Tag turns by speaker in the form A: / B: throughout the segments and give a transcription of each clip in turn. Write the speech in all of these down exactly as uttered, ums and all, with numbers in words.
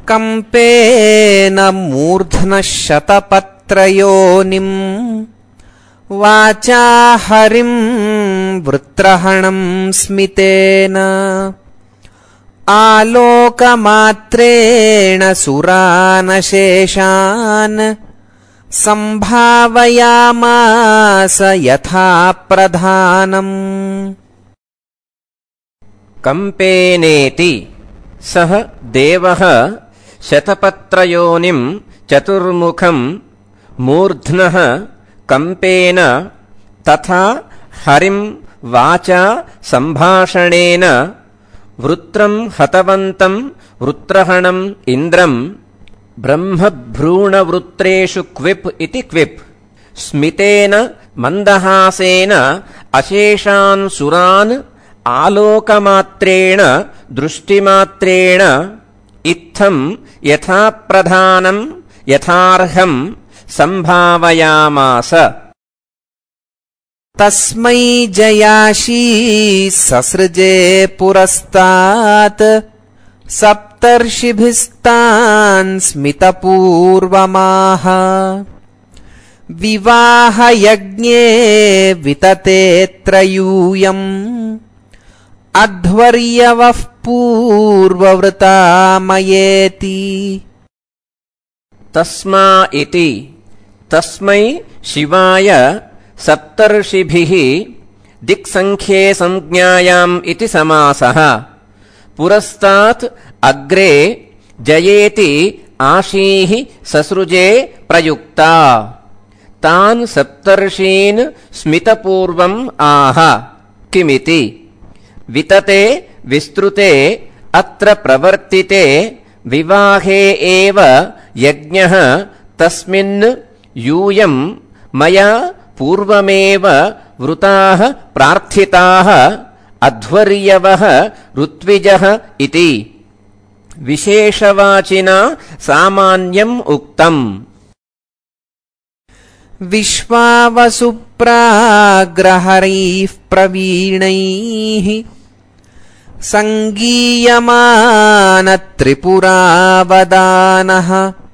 A: Campaign मूर्ध्नः शतपत्रयोनिम् वाचा हरिम् वृत्रहणम् स्मितेन आलोकमात्रेण सुरानशेषान् सम्भावयामास यथा प्रधानम्।
B: कम्पेनेति सः देवः शतपत्रयोनिम् चतुर्मुखम् मूर्ध्नः कम्पेन तथा हरिम् वाचा सम्भाषणेन वृत्रम् हतवन्तम् वृत्रहणम् इन्द्रम् ब्रह्मभ्रूणवृत्रेषु क्विप् इति क्विप् स्मितेन मन्दहासेन अशेषान् सुरान् आलोकमात्रेण दृष्टिमात्रेण इत्थम् यथा प्रधानम् यथार्हम् सम्भावयामास।
A: तस्मै जयाशी ससृजे पुरस्तात् सप्तर्षिभिस्तान् स्मितपूर्वमाह विवाहयज्ञे विततेऽत्र यूयम् अध्वर्यवः पूर्ववृतामयेति।
B: तस्मा इति तस्मै शिवाय सप्तर्षिभिः दिक्सङ्ख्ये संज्ञायाम् इति समासः। पुरस्तात् अग्रे जयेति आशीः ससृजे प्रयुक्ता तान् सप्तर्षीन् स्मितपूर्वम् आह किमिति। वितते विस्तृते अत्र प्रवर्तिते विवाहे एव यज्ञः तस्मिन् यूयम् मया पूर्वमेव वृताः प्रार्थिताः अध्वर्यवः ऋत्विजः इति विशेषवाचिना सामान्यम् उक्तम्।
A: विश्वावसुप्राग्रहरैः प्रवीणैः सङ्गीयमानत्रिपुरावदानः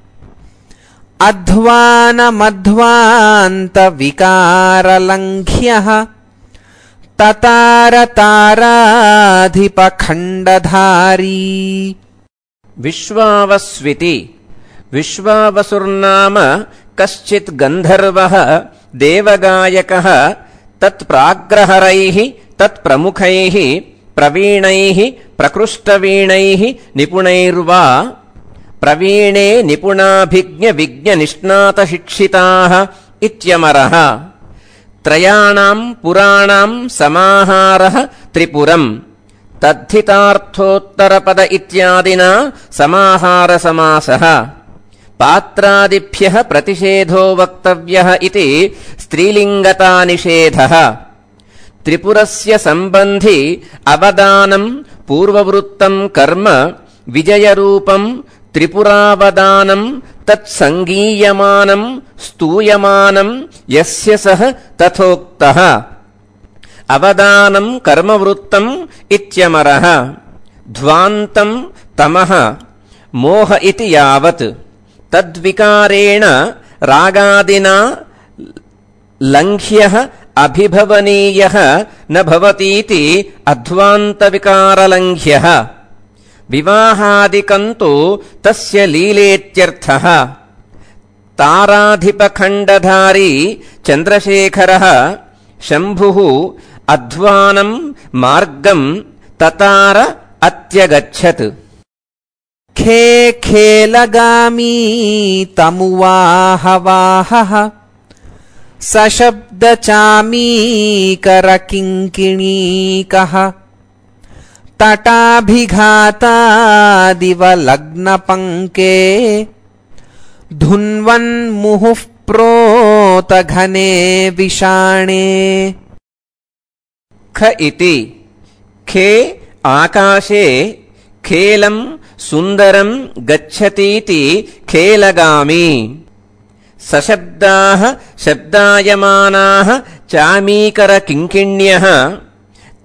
A: अध्वानमध्वान्तविकारलङ्घ्यः ततारताराधिपखण्डधारी।
B: विश्वावस्विति विश्वावसुर्नाम कश्चित् गन्धर्वः देवगायकः तत्प्राग्रहरैः तत्प्रमुखैः प्रवीणैः प्रकृष्टवीणैः निपुणैर्वा प्रवीणे निपुणाभिज्ञविज्ञनिष्णातशिक्षिताः इत्यमरः। त्रयाणाम् पुराणाम् समाहारः त्रिपुरम् तद्धितार्थोत्तरपद इत्यादिना समाहारसमासः। पात्रादिभ्यः प्रतिषेधो वक्तव्यः इति स्त्रीलिङ्गतानिषेधः। त्रिपुरस्य सम्बन्धि अवदानम् पूर्ववृत्तम् कर्म विजयरूपम् त्रिपुरावदानम् तत्सङ्गीयमानम् स्तूयमानम् यस्य सः तथोक्तः। अवदानम् कर्मवृत्तम् इत्यमरः। ध्वान्तम् तमः मोह इति यावत् तद्विकारेण रागादिना लङ्घ्यः अभिभवनीयः न भवतीति अध्वान्तविकारलङ्घ्यः। विवाहादिकन्तु तस्य लीलेत्यर्थः। ताराधिपखण्डधारी चन्द्रशेखरः शम्भुः अध्वानम् मार्गम् ततार अत्यगच्छत्।
A: खे खेलगामी तमुवाहवाहः सशब्दचामीकरकिङ्किणीकः तटाभिघातादिवलग्नपङ्के धुन्वन्मुहुः प्रोतघने विषाणे।
B: ख इति खे आकाशे खेलम् सुन्दरम् गच्छतीति खेलगामी। सशब्दाः शब्दायमानाः चामीकरकिङ्किण्यः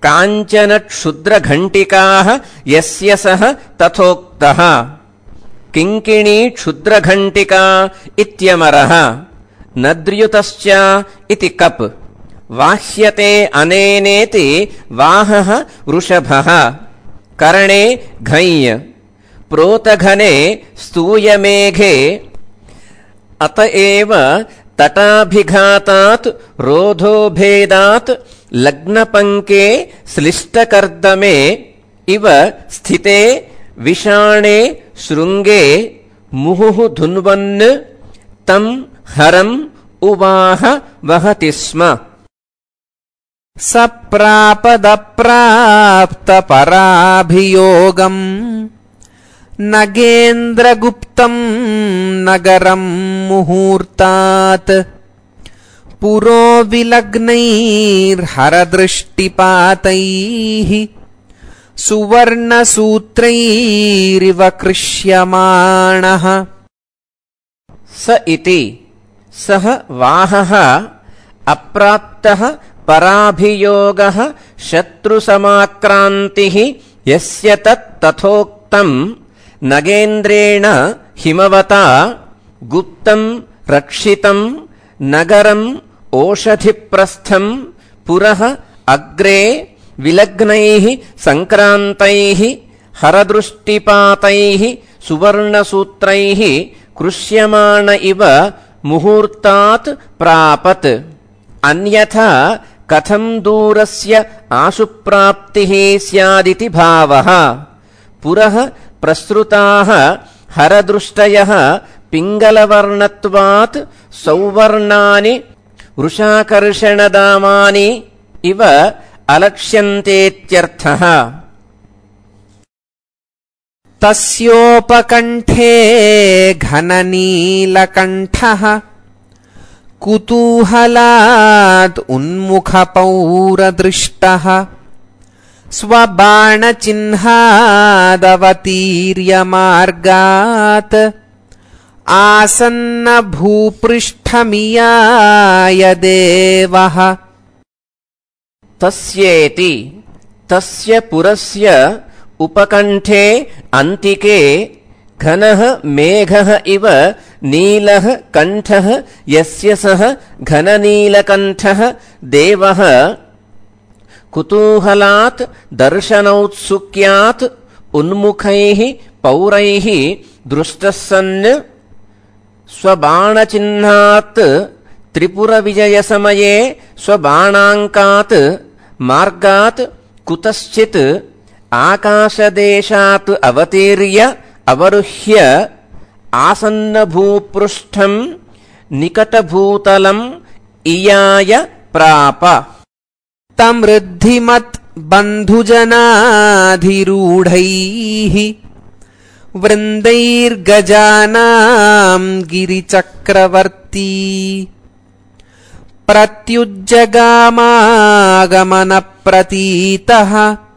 B: काञ्चन क्षुद्रघण्टिकाः यस्य सः तथोक्तः। किङ्किणी क्षुद्रघण्टिका इत्यमरः नद्र्युतश्च इति कप् वाह्यते अनेनेति वाहः वृषभः कर्णे घञ् प्रोतघने स्तूयमेघे अत एव तटाभिघातात् रोधोभेदात् लग्नपङ्के श्लिष्टकर्दमे इव स्थिते विषाणे शृङ्गे मुहुः धुन्वन् तं हरम् उवाह वहति स्म।
A: सप्रापदप्राप्तपराभियोगम् नगेन्द्रगुप्तम् नगरम् मुहूर्तात् पुरो विलग्नैर्हरदृष्टिपातैः सुवर्णसूत्रैरिव कृष्यमाणः।
B: स इति सः वाहः अप्राप्तः पराभियोगः शत्रुसमाक्रान्तिः यस्य तत् तथोक्तम् नगेन्द्रेण हिमवता गुप्तम् रक्षितम् नगरम् ओषधिप्रस्थम् पुरः अग्रे विलग्नैः सङ्क्रान्तैः हरदृष्टिपातैः सुवर्णसूत्रैः कृष्यमाण इव मुहूर्तात् प्रापत्। अन्यथा कथम् दूरस्य आशुप्राप्तिः स्यादिति भावः। पुरः प्रसृताः हरदृष्टयः पिङ्गलवर्णत्वात् सौवर्णानि वृषाकर्षणदामानि इव अलक्ष्यन्तेत्यर्थः।
A: तस्योपकण्ठे घननीलकण्ठः कुतूहलात् उन्मुखपौरदृष्टः स्वबाणचिह्नादवतीर्यमार्गात् आसन्नभूपृष्ठमियाय देवः।
B: तस्येति तस्य पुरस्य उपकण्ठे अन्तिके घनः मेघः इव नीलः कण्ठः यस्य सः घननीलकण्ठः देवः कुतूहलात् दर्शनौत्सुक्यात् उन्मुखैः पौरैः दृष्टः सन् स्वबाणचिह्नात् त्रिपुरविजयसमये स्वबाणाङ्कात् मार्गात् कुतश्चित् आकाशदेशात् अवतीर्य अवरुह्य आसन्नभूपृष्ठम् निकटभूतलम् इयाय प्राप।
A: तमृद्धिमत् बन्धुजनाधिरूढैः वृन्दैर्गजानाम् गिरिचक्रवर्ती प्रत्युज्जगामागमनप्रतीतः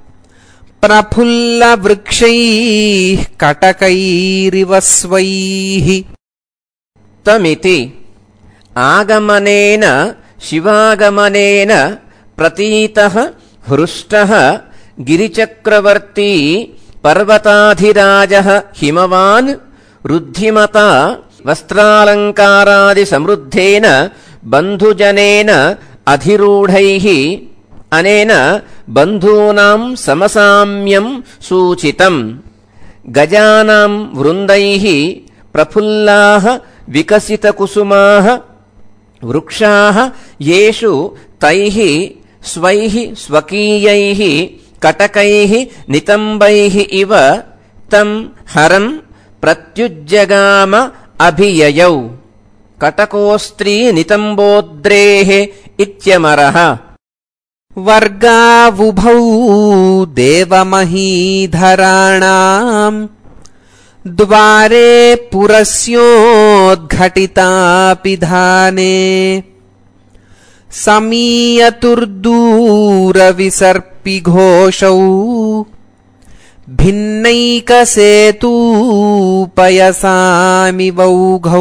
A: प्रफुल्लवृक्षैः कटकैरिव स्वैः।
B: तमिति आगमनेन शिवागमनेन प्रतीतः हृष्टः गिरिचक्रवर्ती पर्वताधिराजः हिमवान् रुद्धिमता वस्त्रालङ्कारादिसमृद्धेन बन्धुजनेन अधिरूढैः अनेन बन्धूनां समसाम्यं सूचितम्। गजानां वृन्दैः प्रफुल्लाः विकसितकुसुमाः वृक्षाः येषु तैः स्वैः स्वकीयैः कटकैः नितम्बैः इव तं हरं प्रत्युज्जगाम अभिययौ। कटकोस्त्री नितम्बोद्रेः इत्यमरः।
A: वर्गावुभौ देवमहीधराणाम् द्वारे पुरस्योद्घटितापिधाने समीयतुर्दूरविसर्पिघोषौ भिन्नैकसेतूपयसामिवौघौ।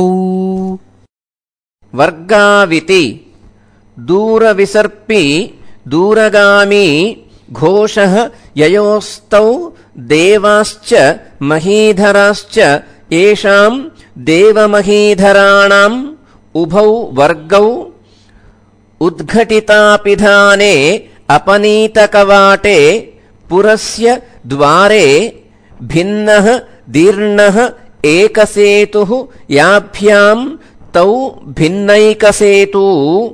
B: वर्गाविति दूरविसर्पि दूरगामी घोषः ययोस्तौ देवाश्च महीधराश्च येषां देवमहीधराणाम् उभौ वर्गौ उद्घटितापिधाने अपनीतकवाटे पुरस्य द्वारे भिन्नः दीर्णः एकसेतुः याभ्यां तौ भिन्नैकसेतू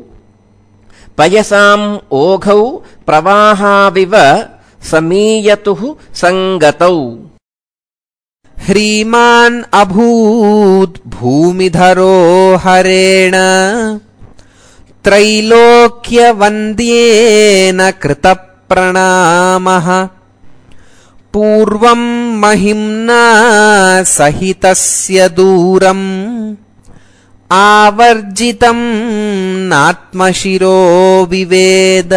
B: पयसाम् ओघौ प्रवाहाविव समीयतुः सङ्गतौ।
A: ह्रीमान् अभूत् भूमिधरो हरेण त्रैलोक्यवन्द्येन कृतप्रणामः पूर्वं महिम्ना सहितस्य दूरम् आवर्जितं नात्मशिरो विवेद।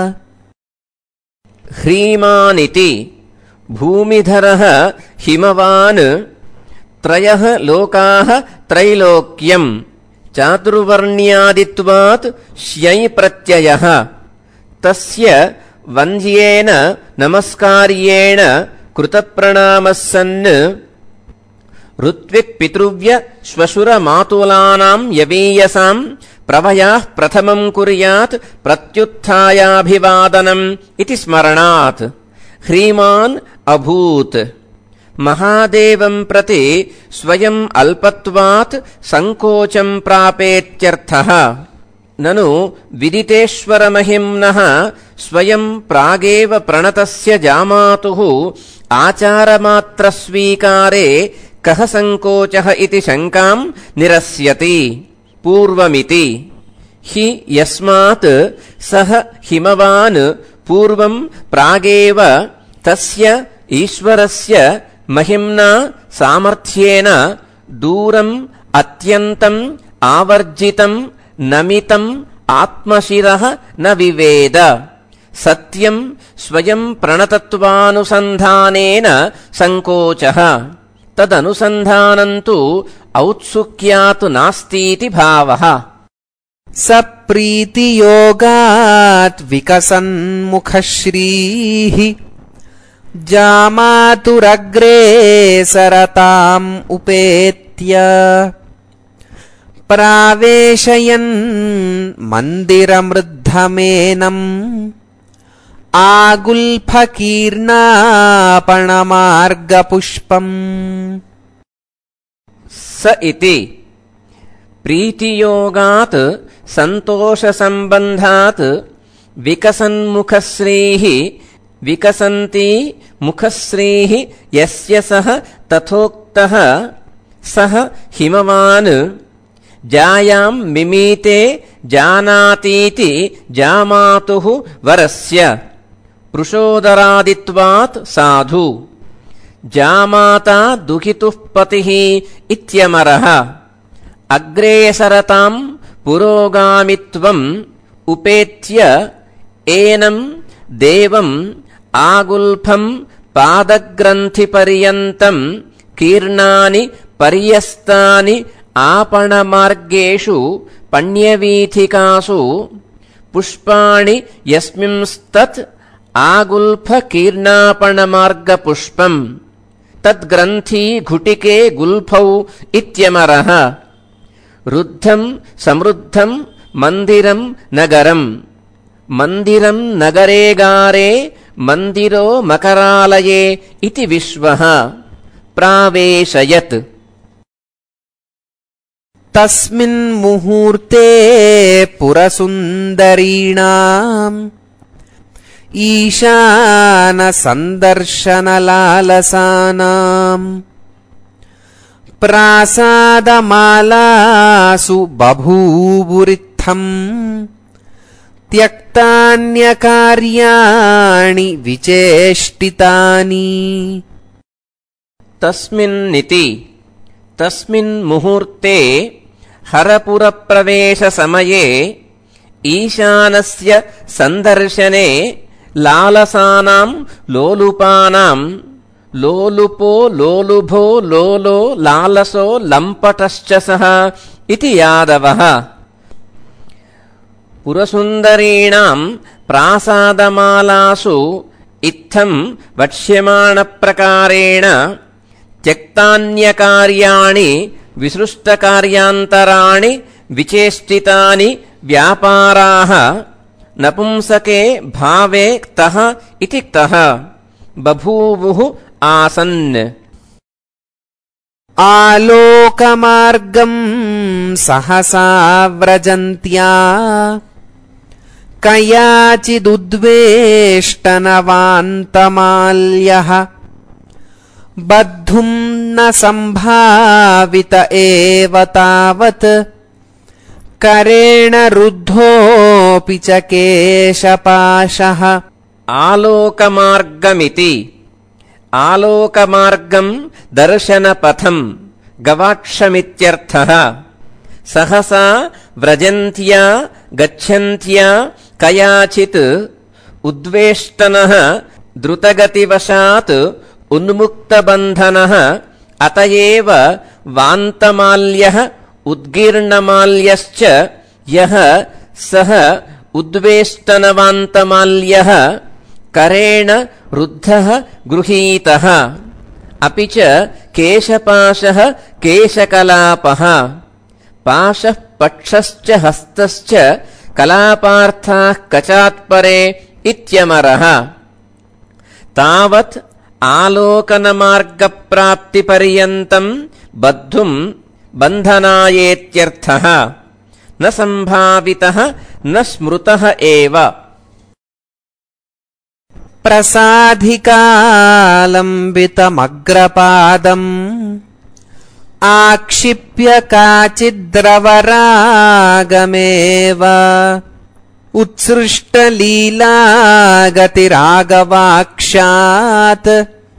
B: ह्रीमानिति भूमिधरः हिमवान् त्रयः लोकाः त्रैलोक्यम् चातुर्वर्ण्यादित्वात् श्यै प्रत्ययः तस्य वन्द्येन नमस्कार्येण कृतप्रणामः सन् ऋत्विक् पितृव्य श्वशुरमातुलानां यवीयसाम् प्रभयाः प्रथमं कुर्यात् प्रत्युत्थायाभिवादनम् इति स्मरणात्। ह्रीमान् अभूत् महादेवं प्रति स्वयम् अल्पत्वात् सङ्कोचम् प्रापेत्यर्थः। ननु विदितेश्वरमहिम्नः स्वयं प्रागेव प्रणतस्य जामातुः आचारमात्रस्वीकारे कः सङ्कोचः इति शङ्काम् निरस्यति। पूर्वमिति हि यस्मात् सः हिमवान् पूर्वं प्रागेव तस्य ईश्वरस्य महिम्ना सामर्थ्येन दूरम् अत्यन्तम् आवर्जितं नमितम् आत्मशिरः न विवेद। सत्यं स्वयं प्रणतत्वानुसन्धानेन सङ्कोचः तदनुसन्धानं तु औत्सुक्यात् नास्तीति भावः।
A: स प्रीतियोगात् विकसन्मुखश्रीः जामातुरग्रेसरताम् उपेत्य प्रावेशयन् मन्दिरमृद्धमेनम् आगुल्फकीर्णापणमार्गपुष्पम्।
B: स इति प्रीतियोगात् सन्तोषसम्बन्धात् विकसन्मुखश्रीः विकसन्ती मुखश्रीः यस्य सः तथोक्तः सः हिमवान् जायां मिमीते जानातीति जामातुः वरस्य पृषोदरादित्वात् साधु जामाता दुहितुः पतिः इत्यमरः। अग्रेसरतां पुरोगामित्वम् उपेत्य एनं देवम् आगुल्फं पादग्रन्थिपर्यन्तं कीर्णानि पर्यस्तानि आपणमार्गेषु पण्यवीथिकासु पुष्पाणि यस्मिंस्तत् आगुल्फकीर्णापणमार्गपुष्पम् तद्ग्रन्थी घुटिके गुल्फौ इत्यमरः। रुद्धं समृद्धं मन्दिरं नगरम् मन्दिरं नगरेगारे मन्दिरो मकरालये इति विश्वः प्रावेशयत्।
A: तस्मिन् मुहूर्ते पुरसुन्दरीणाम् ईशानसन्दर्शनलालसानाम् प्रासादमालासु बभूवुरित्थम् त्यक्तान्यकार्याणि विचेष्टितानि।
B: तस्मिन्निति तस्मिन् मुहूर्ते हरपुरप्रवेशसमये ईशानस्य सन्दर्शने लालसानां लोलुपानां लोलुपो लोलुभो लोलो लालसो लम्पटश्च सः इति यादवः पुरसुन्दरीणां प्रासादमालासु इत्थं वक्ष्यमाणप्रकारेण त्यक्तान्यकार्याणि विसृष्टकार्यान्तराणि विचेष्टितानि व्यापाराः नपुंसके भावे क्तः इति क्तः बभूवुः आसन्।
A: आलोकमार्गं सहसा व्रजन्त्या कयाचिदुद्वेष्टनवान्तमाल्यः बद्धुं न सम्भावित एव तावत् करेण रुद्धोऽपि च केशपाशः।
B: आलोकमार्गमिति आलोकमार्गं दर्शनपथं गवाक्षमित्यर्थः। सहसा व्रजन्त्या गच्छन्त्या कयाचित् उद्वेष्टनः द्रुतगतिवशात् उन्मुक्तबन्धनः अत एव वान्तमाल्यः उद्गीर्णमाल्यश्च यः सः उद्वेष्टनवान्तमाल्यः करेण रुद्धः गृहीतः अपि च केशपाशः केशकलापः पाशः पक्षश्च हस्तश्च कलापार्थाः कचात्परे इत्यमरः। तावत् आलोकनमार्गप्राप्तिपर्यन्तं बद्धुं बन्धनायेत्यर्थः। न सम्भावितः न स्मृतः एव।
A: प्रसाधिकालम्बितमग्रपादम् आक्षिप्य काचिद्रवरागमेव उत्सृष्टलीलागतिरागवाक्षात्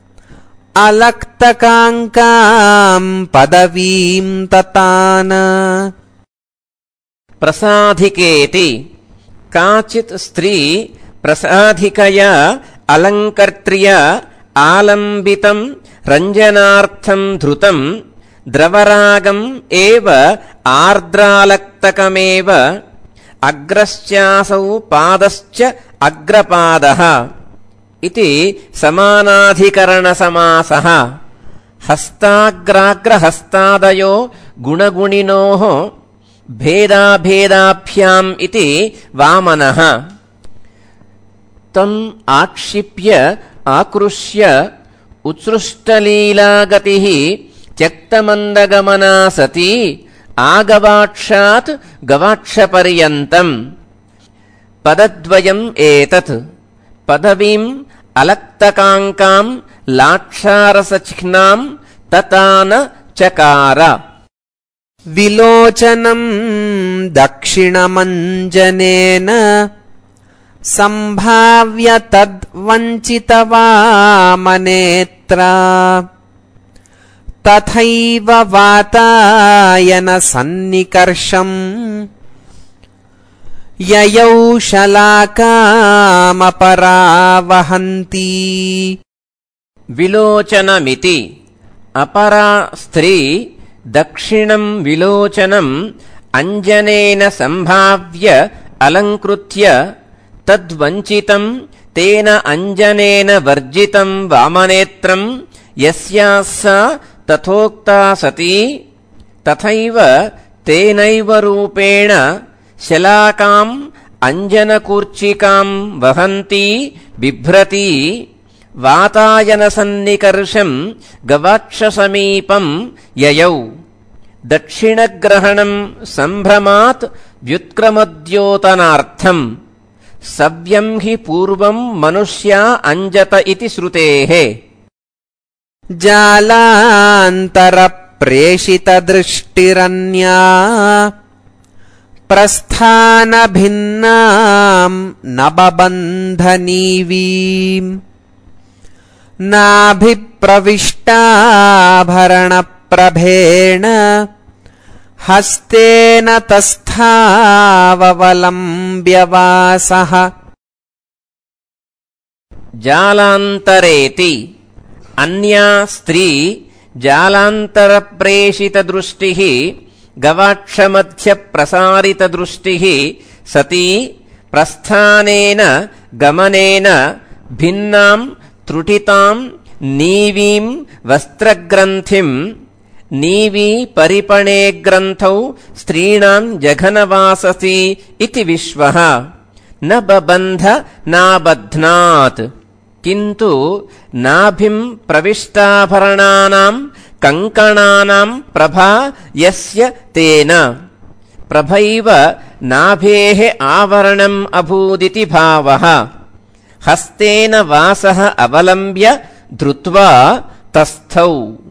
A: अलक्तकाङ्कां पदवीं ततान।
B: प्रसाधिकेति काचित् स्त्री प्रसाधिकया अलङ्कर्त्र्या आलम्बितं रञ्जनार्थं धृतं द्रवरागम् एव आर्द्रालक्तकमेव अग्रश्चासौ पादश्च अग्रपादः इति समानाधिकरणसमासः। हस्ताग्राग्रहस्तादयो गुणगुणिनोः भेदाभेदाभ्याम् इति वामनः। तम् आक्षिप्य आकृष्य उत्सृष्टलीलागतिः त्यक्तमन्दगमना सती आगवाक्षात् गवाक्षपर्यन्तम्। पदद्वयम् एतत्। पदवीम् अलक्तकाङ्काम् लाक्षारसचिह्नाम् ततान चकार।
A: विलोचनम् दक्षिणमञ्जनेन सम्भाव्य तद्वञ्चितवामनेत्रा तथैव वातायन सन्निकर्षम् ययौ शलाकामपरावहन्ती।
B: विलोचनमिति अपरा स्त्री दक्षिणं विलोचनम् अञ्जनेन सम्भाव्य अलङ्कृत्य तद्वञ्चितं तेन अञ्जनेन वर्जितं वामनेत्रं यस्याः सा तथोक्ता सती तथैव तेनैव रूपेण शलाकाम् अञ्जनकूर्चिकां वहन्ती बिभ्रती वातायनसन्निकर्षम् गवाक्षसमीपम् ययौ। दक्षिणग्रहणम् सम्भ्रमात् व्युत्क्रमद्योतनार्थम्। सव्यम् हि पूर्वम् मनुष्या अञ्जत इति श्रुतेः।
A: जालान्तरप्रेषितदृष्टिरन्या प्रस्थानभिन्नाम् नबबन्धनीवीम् नाभिप्रविष्टाभरणप्रभेण हस्तेन तस्थाववलम्ब्यवासः।
B: जालान्तरेति अन्या स्त्री जालान्तरप्रेषितदृष्टिः गवाक्षमध्यप्रसारितदृष्टिः सती प्रस्थानेन गमनेन भिन्नां त्रुटितां నీవీం వస్త్రగ్రంథిం నీవీ పరిపణే గ్రంథౌ స్త్రీణాం జఘనవాససి ఇతి విశ్వః న బబంధ నాబధ్నాత్ కింటు నాభిం ప్రవిష్టాభరణానాం కంకణానాం ప్రభా యస్య తేన ప్రభైవ నాభేః ఆవరణం అభూదితి భావః హస్తేన వాసః అవలంబ్య ధృత్వా తస్థౌ